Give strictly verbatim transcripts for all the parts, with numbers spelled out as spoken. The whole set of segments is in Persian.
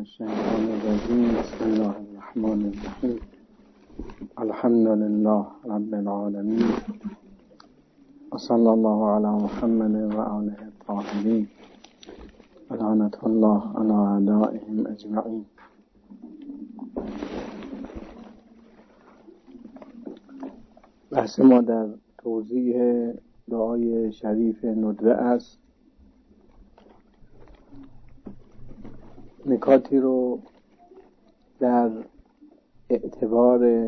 الشیطان الرجیم. بسم الله الرحمن الرحیم. الحمد لله رب العالمین و صلی الله علی محمد و آله الطاهرین و لعنة الله علی اعدائهم اجمعین. بحث ما در توضیح دعای شریف ندوه است. نکاتی رو در اعتبار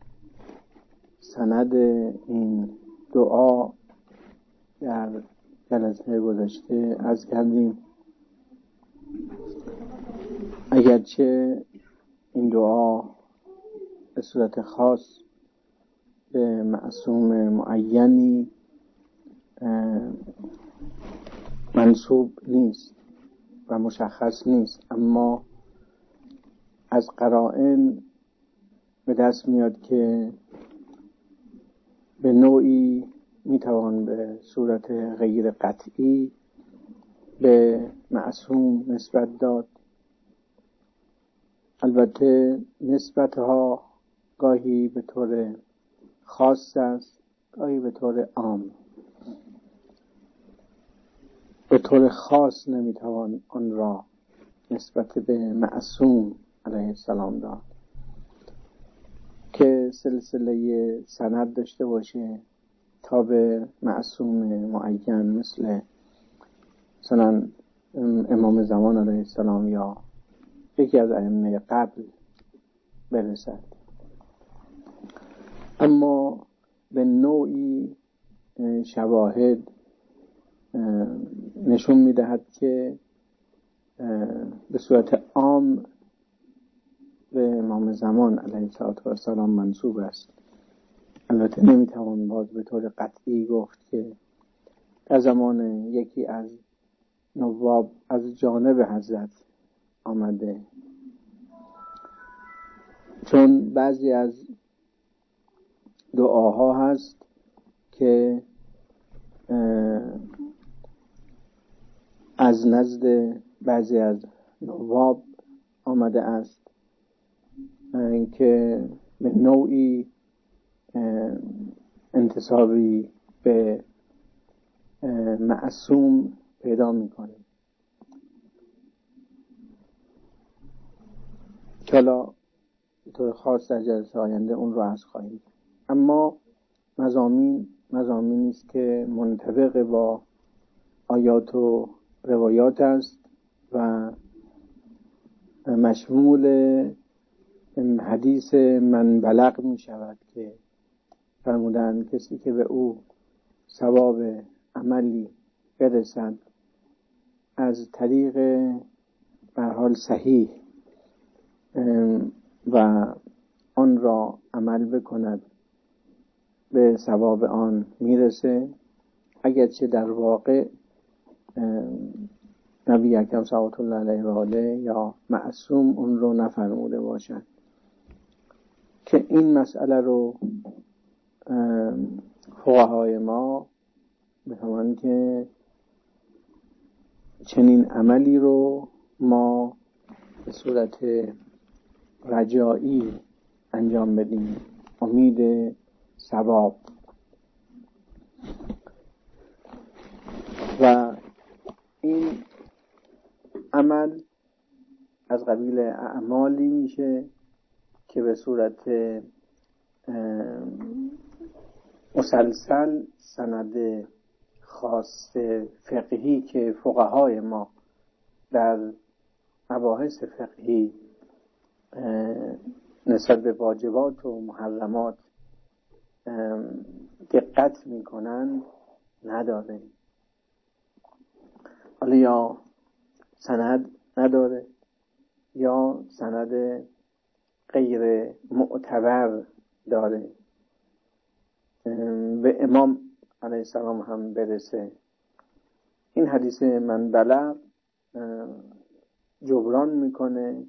سند این دعا در جلسه گذشته عرض کردیم. اگرچه این دعا به صورت خاص به معصوم معینی منسوب نیست و مشخص نیست، اما از قرائن به دست میاد که به نوعی میتوان به صورت غیر قطعی به معصوم نسبت داد. البته نسبتها گاهی به طور خاص است، گاهی به طور عام. به طور خاص نمیتوان آن را نسبت به معصوم علیه السلام داد که سلسله سند داشته باشه تا به معصوم معین مثل مثلا امام زمان علیه السلام یا یکی از ائمه قبل برسد. اما به نوعی شواهد نشون میدهد که به صورت عام به امام زمان علیه السلام منسوب است. البته نمیتوان باز به طور قطعی گفت که در زمان یکی از نواب از جانب حضرت آمده، چون بعضی از دعاها هست که از نزد بعضی از نواب آمده است که به نوعی انتسابی به معصوم پیدا میکنه که حالا به طور خاص در جلسه آینده اون رو عرض خواهیم. اما مضامین مضامینی است که منطبق با آیات و روایات است و مشمول حدیث من بلغ می شود که فرمودند کسی که به او ثواب عملی برسد از طریق به حال صحیح و آن را عمل بکند به ثواب آن میرسه، اگرچه در واقع نبی اکرم صلوات الله علیه و آله یا معصوم اون رو نفرموده باشد. که این مسئله رو فقهای ما بفهمن که چنین عملی رو ما به صورت رجایی انجام بدیم، امید ثواب. و این عمل از قبیل اعمالی میشه که به صورت مسلسل سند خاص فقهی که فقهای ما در مباحث فقهی نسبت به واجبات و محرمات دقت میکنن نداره. حالا یا سند نداره یا سند غیر معتبر داره، به امام علیه السلام هم برسه. این حدیث من بلغ جبران میکنه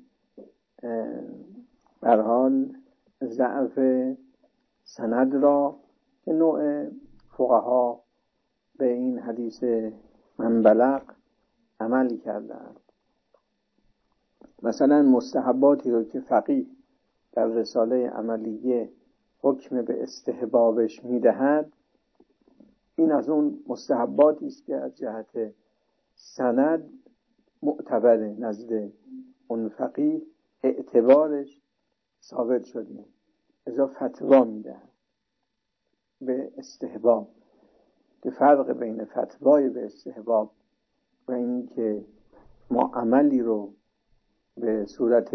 بر حال ضعف سند را که نوع فقها به این حدیث من بلغ عمل کردند. مثلا مستحباتی رو که فقیه در رساله عملیه حکم به استحبابش میدهد، این از اون مستحباتی است که از جهت سند معتبره نزد اون فقیه، اعتبارش ثابت شده، ازا فتوا میده به استحباب. که فرق بین فتوای به استحباب و این که ما عملی رو به صورت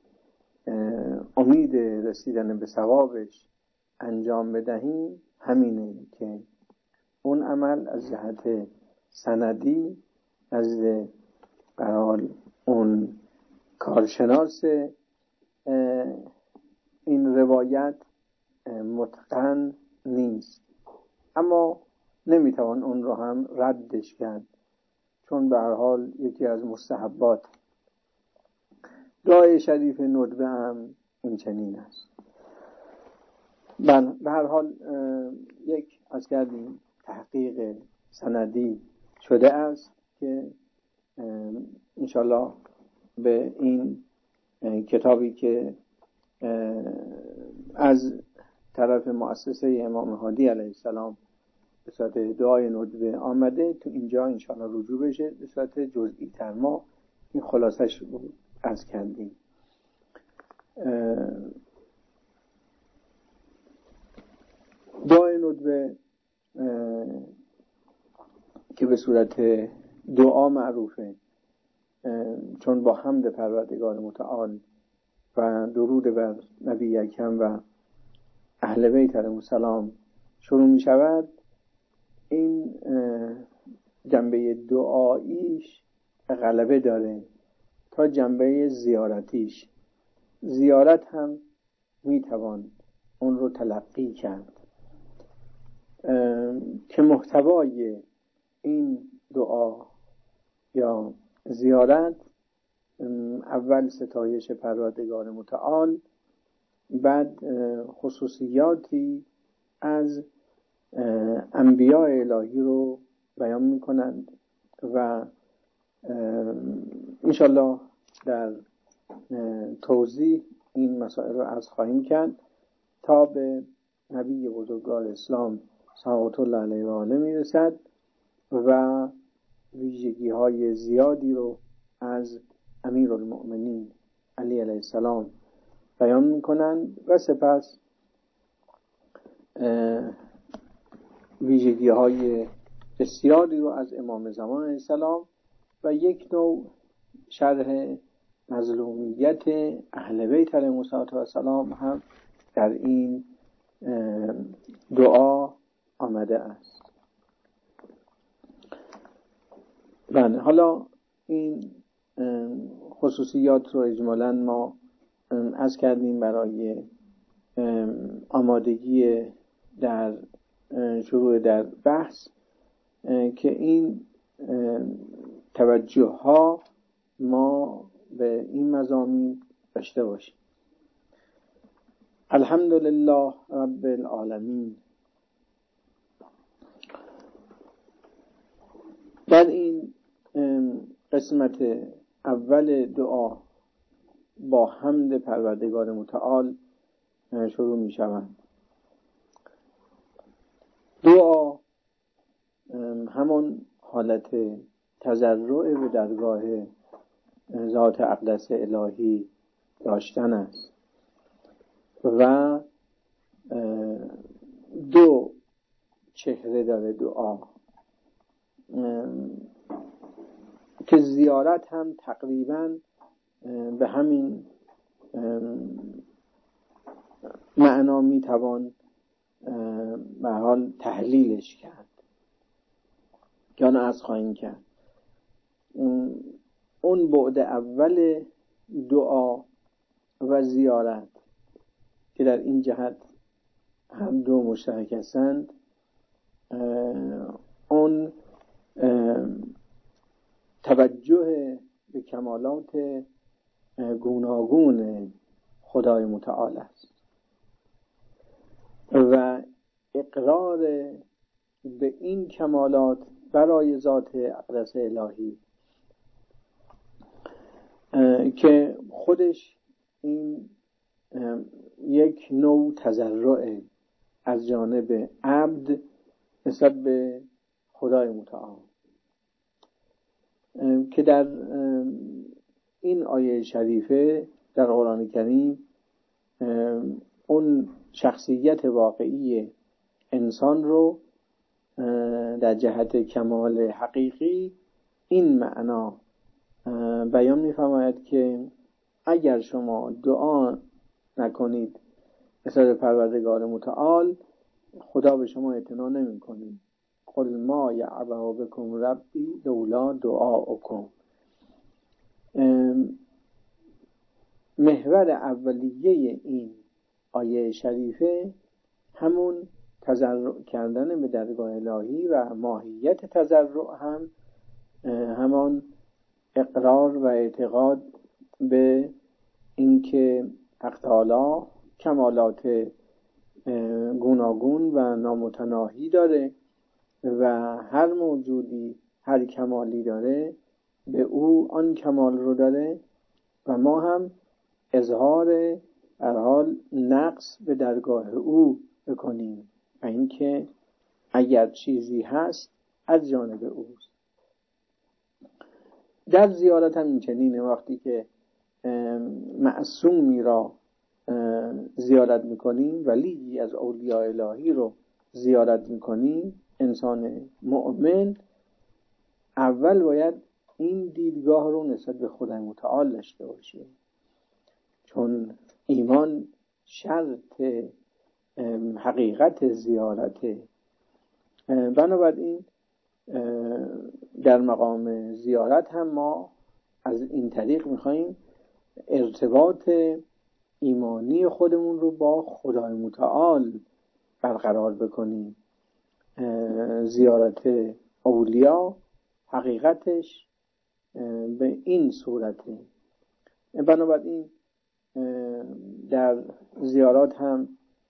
امید رسیدن به ثوابش انجام بدهیم همینه که اون عمل از جهت سندی نزد برحال اون کارشناس این روایت متقن نیست، اما نمیتوان اون رو هم ردش کرد، چون به هر حال یکی از مستحبات. دعای شریف ندبه هم این چنین است. به هر حال یک از کردیم تحقیق سندی شده است که انشالله به این کتابی که از طرف مؤسسه امام هادی علیه السلام به صورت دعای ندبه آمده، تو اینجا انشالله رجوع بشه به صورت جزئی تر. ما این خلاصش رو عرض کردیم. دعای ندبه که به صورت دعا معروفه، چون با حمد پروردگار متعال و درود بر نبی اکرم و اهل بیت علیهم السلام شروع می شود، این جنبه دعاییش غلبه داره تا جنبه زیارتیش. زیارت هم می توان اون رو تلقی کرد که محتوای این دعا یا زیارت اول ستایش پروردگار متعال، بعد خصوصیاتی از انبیاء الهی رو بیان می کنند و انشالله در توضیح این مسائل رو عرض خواهیم کرد تا به نبی بزرگوار اسلام صلوات الله علیه و آله می رسد و ویژگی های زیادی رو از امیرالمؤمنین علی علیه السلام بیان می کنند و سپس ویژگی های بسیاری رو از امام زمان علیه السلام و یک نوع شرح مظلومیت اهل بیت علیهم السلام هم در این دعا آمده است. بله، حالا این خصوصیات رو اجمالاً ما عرض کردیم برای آمادگی در شروع در بحث که این توجه ها ما به این مضامین داشته باشیم. الحمدلله رب العالمین. در این قسمت اول دعا با حمد پروردگار متعال شروع می شود. دعا همون حالت تضرع به درگاه ذات اقدس الهی داشتن است و دو چهره داره دعا که زیارت هم تقریباً به همین معنا میتوان به حال تحلیلش کرد که آن از خواهیم کرد. اون بعد اول دعا و زیارت که در این جهت هم دو مشترک هستند، اون توجه به کمالات گوناگون خدای متعال است و اقرار به این کمالات برای ذات اقدس الهی که خودش این یک نوع تضرع از جانب عبد نسبت به خدای متعال که در این آیه شریفه در قرآن کریم اون شخصیت واقعی انسان رو در جهت کمال حقیقی این معنا بیان می‌فرماید که اگر شما دعا نکنید نسبت پروردگار متعال، خدا به شما اعتنا نمی‌کنه. قل ما یعبأ بکم ربی لولا دعاؤکم. محور اولیه این آیه شریفه همون تضرع کردن به درگاه الهی و ماهیت تضرع هم همان اقرار و اعتقاد به اینکه حق تعالی کمالات گوناگون و نامتناهی داره و هر موجودی هر کمالی داره به او آن کمال رو داره و ما هم اظهار هر حال نقص به درگاه او بکنیم و اینکه اگر چیزی هست از جانب اوست. در زیارت هم این چنینه، وقتی که معصومی را زیارت میکنیم، ولی از اولیاء الهی رو زیارت میکنیم، انسان مؤمن اول باید این دیدگاه رو نسبت به خدای متعال داشته باشه، چون ایمان شرط حقیقت زیارته. بنابراین در مقام زیارت هم ما از این طریق میخواییم ارتباط ایمانی خودمون رو با خدای متعال برقرار بکنیم. زیارت اولیا حقیقتش به این صورته. بنابراین در زیارات هم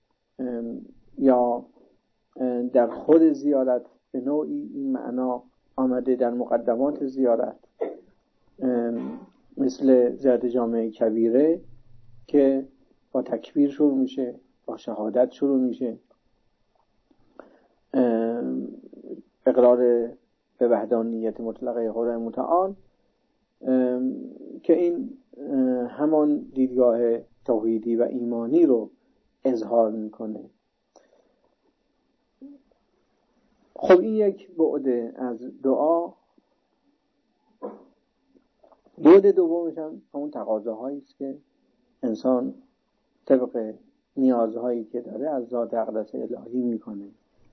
یا در خود زیارت به نوعی این معنا آمده در مقدمات زیارت، مثل زیارت جامع کبیره که با تکبیر شروع میشه، با شهادت شروع میشه، اقرار به وحدانیت مطلقه خدای متعال، که این همان دیدگاه توحیدی و ایمانی رو اظهار میکنه. خب این یک بعد از دعا. بعد دومش هم همون تقاضاهایی است که انسان طبق نیازهایی که داره از ذات اقدس الهی میکنه.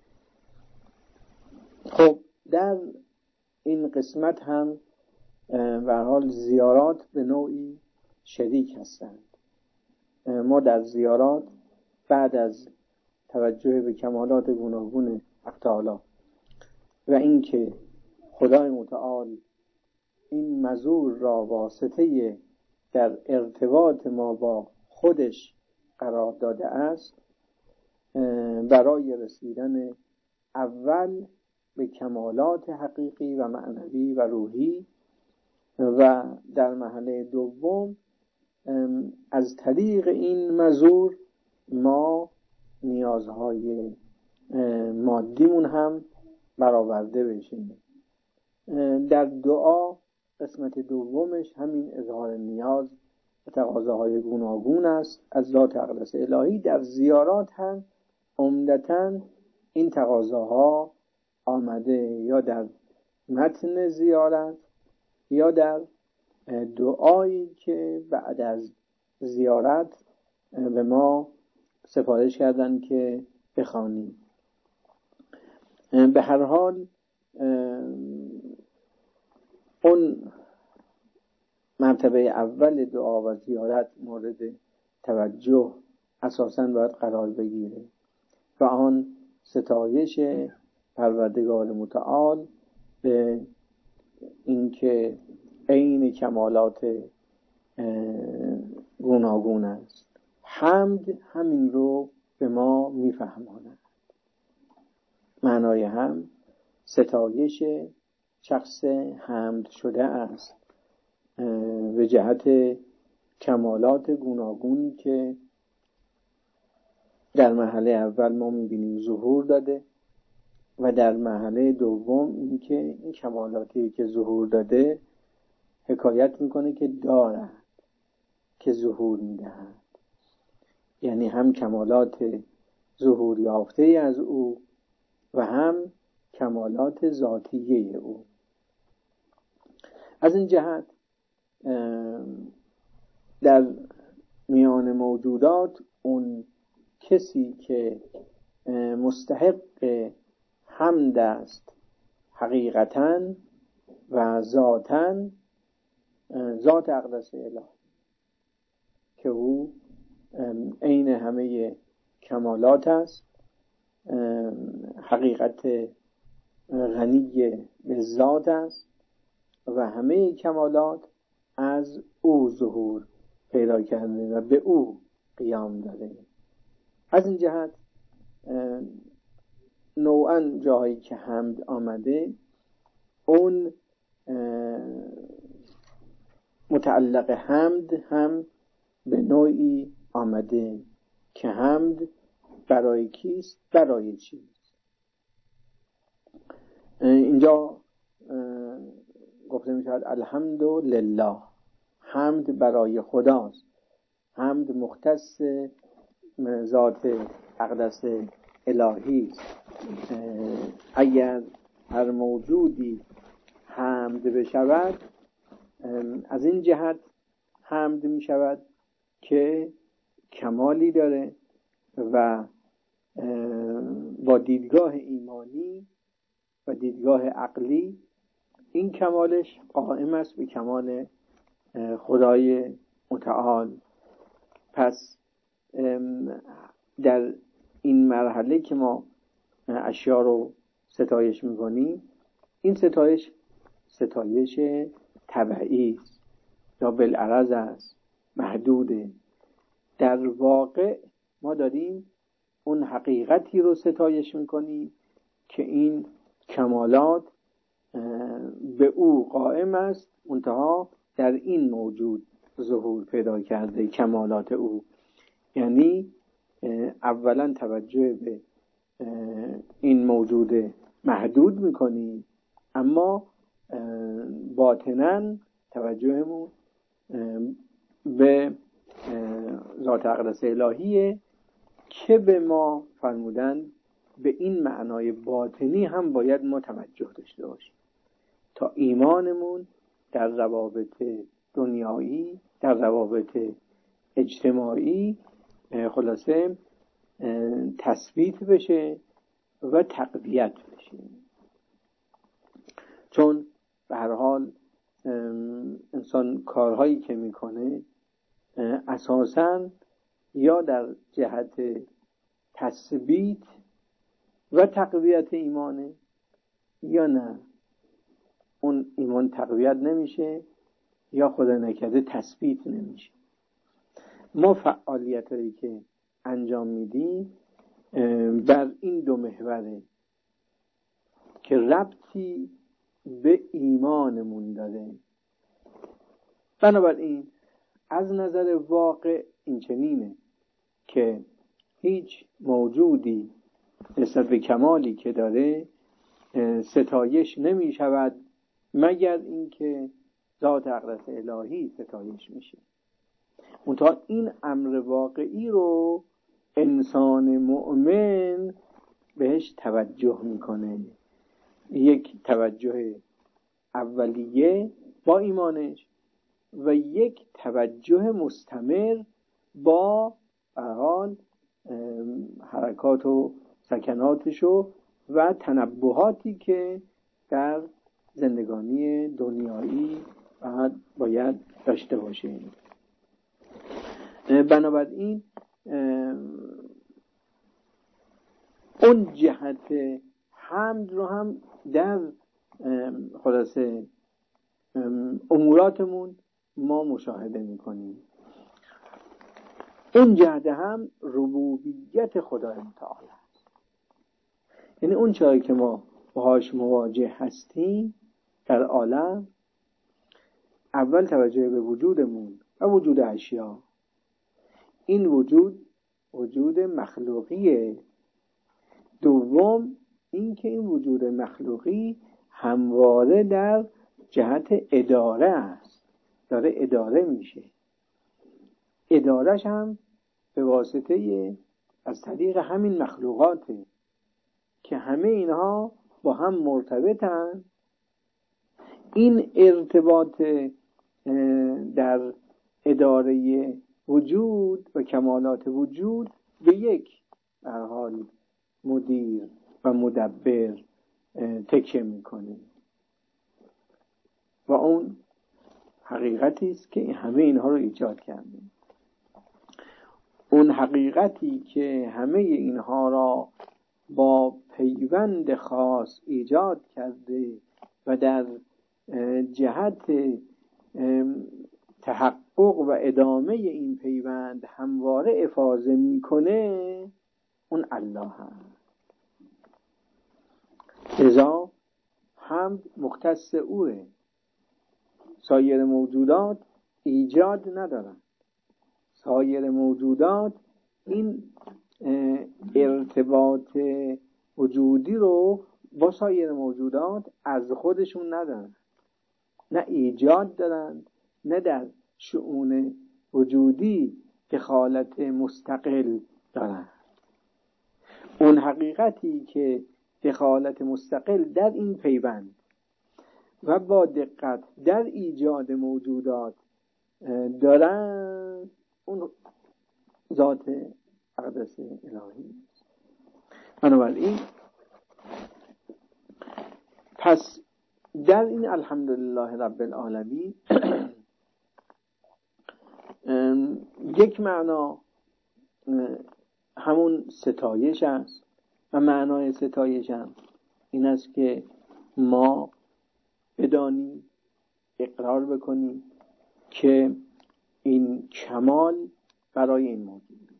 خب در این قسمت هم به هر حال زیارات به نوعی شریک هستند. ما در زیارات بعد از توجه به کمالات گوناگون حق تعالی و اینکه خدای متعال این مزور را واسطه در ارتباط ما با خودش قرار داده است، برای رسیدن اول به کمالات حقیقی و معنوی و روحی و در مرحله دوم از طریق این مزور ما نیازهای مادیمون هم برآورده بشیم. در دعا قسمت دومش همین اظهار نیاز و تقاضاهای گوناگون است از ذات اقدس الهی. در زیارات هم عمدتاً این تقاضاها آمده یا در متن زیارت یا در دعایی که بعد از زیارت به ما سفارش کردن که بخوانیم. به هر حال اون مرتبه اول دعا و زیارت مورد توجه اساساً باید قرار بگیره و آن ستایش پروردگار متعال به اینکه عین کمالات گوناگون است. حمد همین رو به ما میفهماند. معنای هم ستایش شخص حمد شده است به جهت کمالات گوناگونی که در مرحله اول ما می‌بینیم ظهور داده و در مرحله دوم این که این کمالاتی که ظهور داده حکایت میکنه که دارد که ظهور میدهد، یعنی هم کمالات ظهور یافته از او و هم کمالات ذاتیه او. از این جهت در میان موجودات اون کسی که مستحق حمد است حقیقتاً و ذاتاً ذات اقدس الهی که او عین همه کمالات است، حقیقت غنی به ذات است و همه کمالات از او ظهور پیدا کرده و به او قیام داده. از این جهت نوعاً جاهایی که حمد آمده اون متعلق حمد هم به نوعی آمده که حمد برای کیست؟ برای چیست؟ اینجا گفته می شود الحمدلله، حمد برای خداست، حمد مختص ذات اقدس الهی است. اگر هر موجودی حمد بشود از این جهت حمد می شود که کمالی داره و با دیدگاه ایمانی و دیدگاه عقلی این کمالش قائم است به کمال خدای متعال. پس در این مرحله که ما اشیا رو ستایش میکنیم، این ستایش ستایش طبعی است یا بالعرض است، محدوده. در واقع ما داریم اون حقیقتی رو ستایش میکنیم که این کمالات به او قائم است، منتها در این موجود ظهور پیدا کرده کمالات او. یعنی اولا توجه به این موجود محدود میکنیم، اما باطناً توجهمون به ذات اقدس الهیه که به ما فرمودن به این معنای باطنی هم باید ما توجه داشته باشیم تا ایمانمون در روابط دنیایی، در روابط اجتماعی خلاصه تثبیت بشه و تقویت بشه. چون به هر حال انسان کارهایی که میکنه اساساً یا در جهت تثبیت و تقویت ایمانه یا نه، اون ایمان تقویت نمیشه یا خدا نکرده تثبیت نمیشه. ما فعالیت هایی که انجام میدیم بر این دو محوره که ربطی به ایمانمون داره. بنابراین از نظر واقع این چنینه که هیچ موجودی نسبت به کمالی که داره ستایش نمی شود مگر اینکه ذات اقدس الهی ستایش میشه. منتها این امر واقعی رو انسان مؤمن بهش توجه میکنه، یک توجه اولیه با ایمانش و یک توجه مستمر با حال حرکات و سکناتشو و تنبهاتی که در زندگانی دنیایی باید داشته باشیم. بنابراین اون جهت حمد رو هم در خلاصه اموراتمون ما مشاهده میکنیم. اون جهت هم ربوبیت خدای متعال است، یعنی اون چیزی که ما باهاش مواجه هستیم در عالم اول توجه به وجودمون و وجود اشیا. این وجود وجود مخلوقیه. دوم این که این وجود مخلوقی همواره در جهت اداره است، داره اداره میشه. ادارش هم به واسطه از طریق همین مخلوقاته که همه اینها با هم مرتبطن. این ارتباط در اداره وجود و کمالات وجود به یک در حال مدیر و مدبر تکیه میکنه و اون حقیقتی است که همه اینها رو ایجاد کرده. اون حقیقتی که همه اینها را با پیوند خاص ایجاد کرده و در جهت تحقق و ادامه این پیوند همواره افاضه میکنه، اون الله هست. لذا حمد مختص اوه. سایر موجودات ایجاد ندارن. سایر موجودات این ارتباط وجودی رو با سایر موجودات از خودشون ندارن، نه ایجاد دارن، نه در شؤون وجودی دخالت مستقل دارن. اون حقیقتی که دخالت مستقل در این پیوند و با دقت در ایجاد موجودات دارن، اون ذات اقدس الهی. بنابراین پس در این الحمدلله رب العالمین یک معنا همون ستایش است و معنای ستایش هم این است که ما بدانیم، اقرار بکنیم که این کمال برای این موجود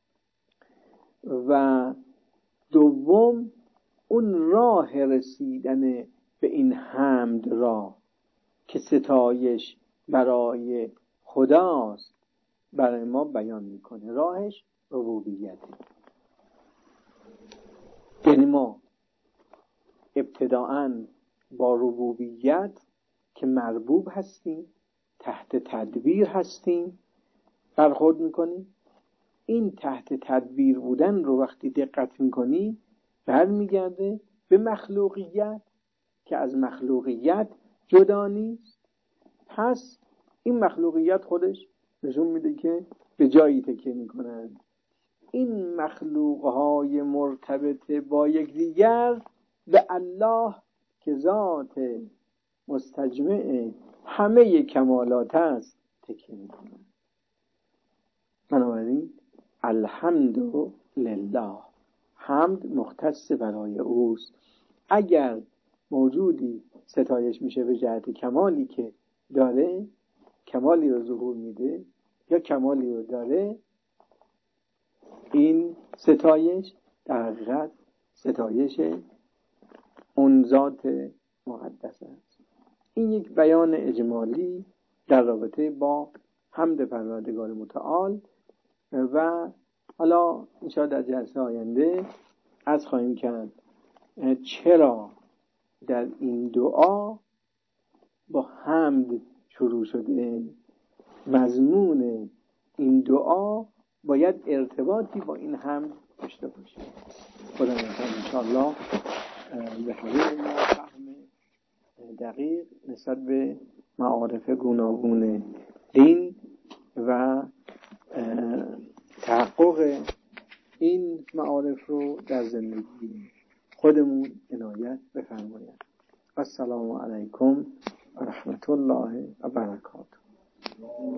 و دوم اون راه رسیدن به این حمد را که ستایش برای خداست برای ما بیان میکنه. راهش ربوبیته. یعنی ما ابتداءً با ربوبیت که مربوب هستیم، تحت تدبیر هستیم، برخورد میکنیم. این تحت تدبیر بودن رو وقتی دقت میکنی برمیگرده به مخلوقیت که از مخلوقیت جدا نیست. پس این مخلوقیت خودش نشون میده که به جایی تکیه میکنن. این مخلوقهای مرتبط با یکدیگر به الله که ذات مستجمع همه کمالات است تکیه میکنن. بنابراین الحمد لله، حمد مختص برای اوست. اگر موجودی ستایش میشه به جهت کمالی که داره، کمالی رو ظهور میده یا کمالی رو داره، این ستایش در حقیقت ستایش اون ذات مقدس است. این یک بیان اجمالی در رابطه با حمد پروردگار متعال و حالا انشاءالله در جلسه آینده از خواهیم کرد چرا در این دعا با حمد شروع شده. مضمون این دعا باید ارتباطی با این حمد داشته باشه. خدا نگهدار انشاءالله به همه ما فهم دقیق نسبت به معارف گوناگون دین و تحقق این معارف رو در زندگی خودمون عنایت بفرماید. السلام علیکم و رحمت الله و برکاته.